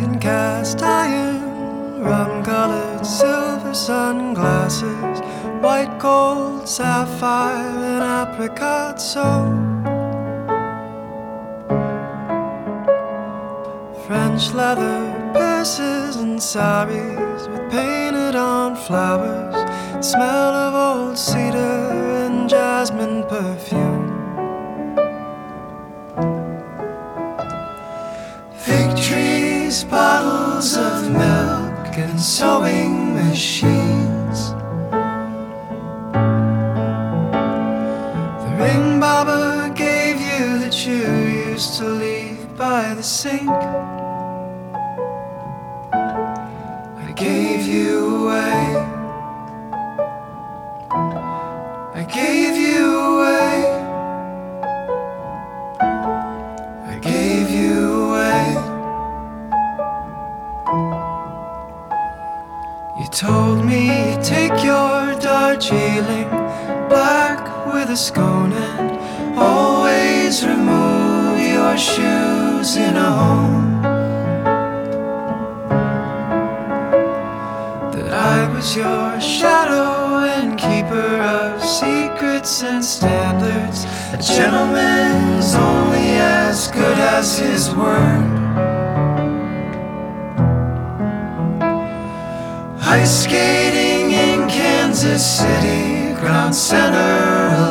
in cast iron, rum-colored silver sunglasses, white gold, sapphire, and apricot soap. French leather purses and saris with painted on flowers, smell of old cedar and jasmine perfume. Fig trees, bottles of milk, and sewing machines. The ring Baba gave you that you used to leave by the sink, I gave you away. I gave you away. I gave you away. You told me you'd take your Darjeeling black with a scone and always remove your shoes in a home. That I was your shadow and keeper of secrets and standards. A gentleman's only as good as his word. Ice skating in Kansas City, Ground Center